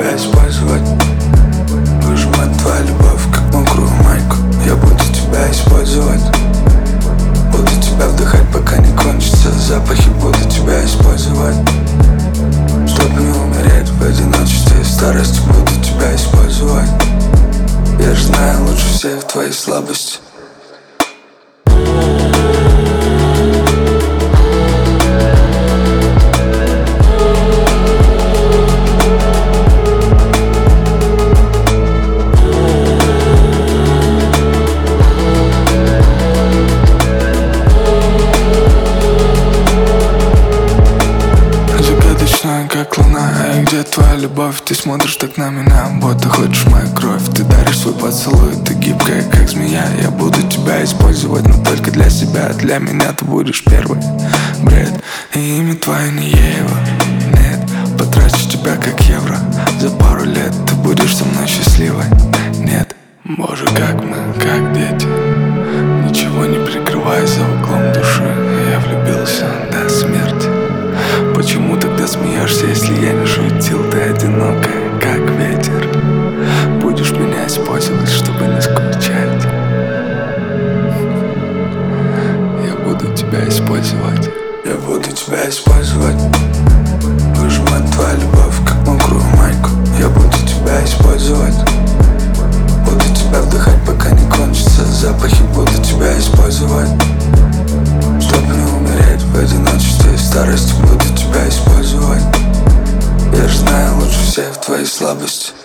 тебя использовать. Выжимать твою любовь, как мокрую майку. Я буду тебя использовать. Буду тебя вдыхать, пока не кончатся запахи. Буду тебя использовать, чтоб не умереть в одиночестве и старости. Буду тебя использовать. Я же знаю лучше всех твои слабости. Как луна, и где твоя любовь? Ты смотришь так на меня, будто хочешь мою кровь. Ты даришь свой поцелуй, ты гибкая, как змея. Я буду тебя использовать, но только для себя. Для меня ты будешь первый. Бред, и имя твое не Ева. Нет, потрачу тебя как евро. За пару лет ты будешь со мной счастливой. Нет, боже, как мы, как дети, ничего не прикрывая за углом души. Я влюбился до смерти. Почему тогда смеешься, если я не шутил? Ты одинокая, как ветер. Будешь меня использовать, чтобы не скучать. Я буду тебя использовать. Я буду тебя использовать. Выжимать твою любовь, как мокрую майку. Я буду тебя использовать. Буду тебя вдыхать, пока не кончатся запахи. Буду тебя использовать, чтоб не умереть в одиночестве и старости. Буду тебя использовать. Я же знаю лучше всех твои слабости.